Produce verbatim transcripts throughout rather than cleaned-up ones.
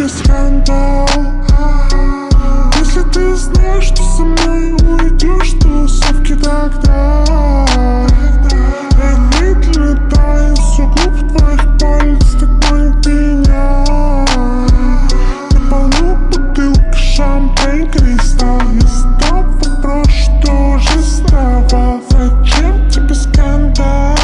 тебе скандал. Если ты знаешь, что со мной уйдешь, тусовки тогда я не летаю с углуб твоих пальцев, так понял меня. Я полну бутылки шампань, кристалл. Я задал вопрос, что уже стало. Зачем тебе скандал?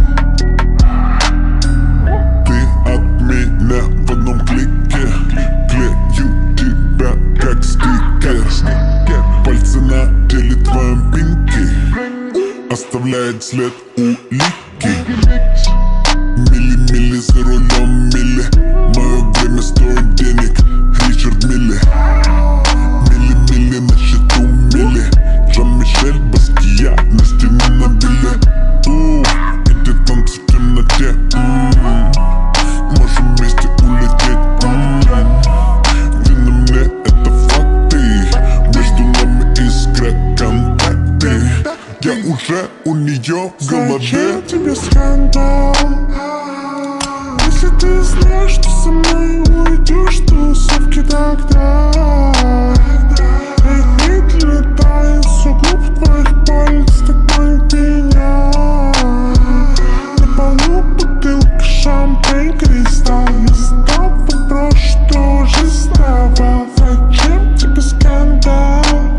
Ты от меня в одном клике, клею тебя как стикер. Пальцы на теле твоем пинки оставляет след улики. Милли-милли за рулем, милли. Мое время стоит денег, Ричард Милли. Милли-милли на счету, милли. Жан-Мишель Баския на стене набили. У, эти танцы в темноте. М-м. Можем вместе улететь. М-м. Ты на мне, это факты. Между нами искра контакты. Я уже у нее в голове. Зачем тебе скандал? Если ты знаешь, что со мной уйдешь, тусовки тогда я не летаю с углуб твоих пальцев, так понял меня. Я полну бутылки шампань, кристалл. Я задал вопрос, что уже стало. Зачем тебе скандал?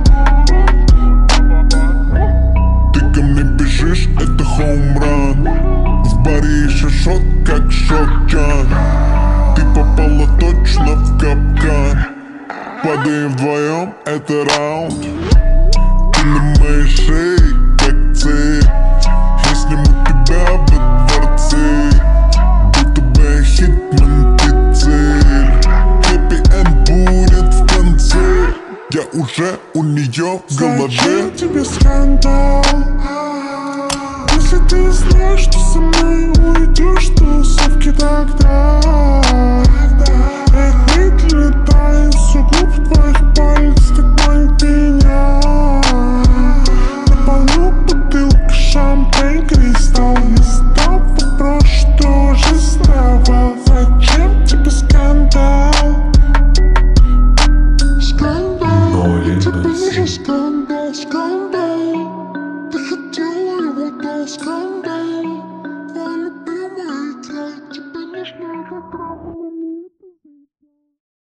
Ты ко мне бежишь, это хоумран. В баре еще шот, как шотган. Ты попала точно в капкан. Падаем вдвоем, это раунд. Ты на моей шее, как цель. Я сниму тебя во дворце. Будто бы я хитман, ты цель. Хэппи-энд будет в конце. Я уже у нее в голове. Зачем тебе скандал? Если ты знаешь, что со мной уйдешь, тусовки тогда я не